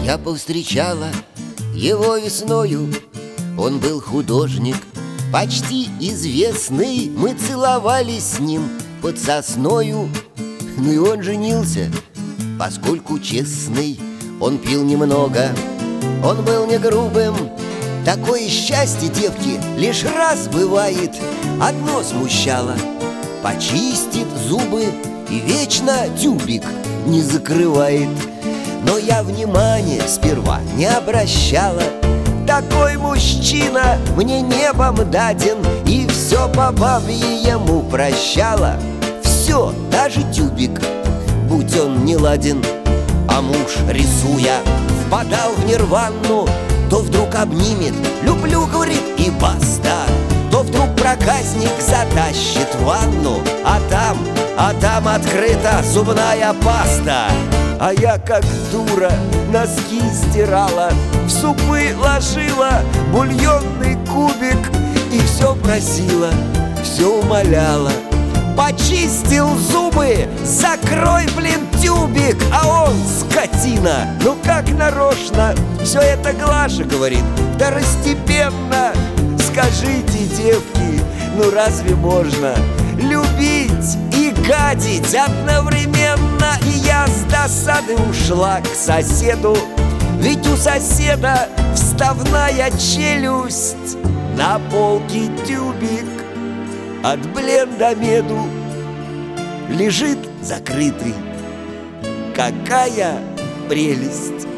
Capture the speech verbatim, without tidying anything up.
Я повстречала его весною. Он был художник, почти известный. Мы целовались с ним под сосною. Ну и он женился, поскольку честный. Он пил немного, он был не грубым. Такое счастье, девки, лишь раз бывает. Одно смущало: почистит зубы и вечно тюбик не закрывает. Но я внимания сперва не обращала. Такой мужчина мне небом даден, и все по бабье ему прощала. Все, даже тюбик, будь он не ладен. А муж, рисуя, впадал в нирвану. То вдруг обнимет: люблю, говорит, и баста. То вдруг проказник затащит в ванну, А там, а там открыта зубная паста. А я, как дура, носки стирала, в супы ложила бульонный кубик и все просила, все умоляла: почистил зубы, закрой, блин, тюбик. А он, скотина, ну как нарочно все это Глаша говорит второстепенно. Скажите, девки, ну разве можно любить и гадить одновременно? И я с досады ушла к соседу, ведь у соседа вставная челюсть. На полке тюбик от блендомеду лежит закрытый. Какая прелесть!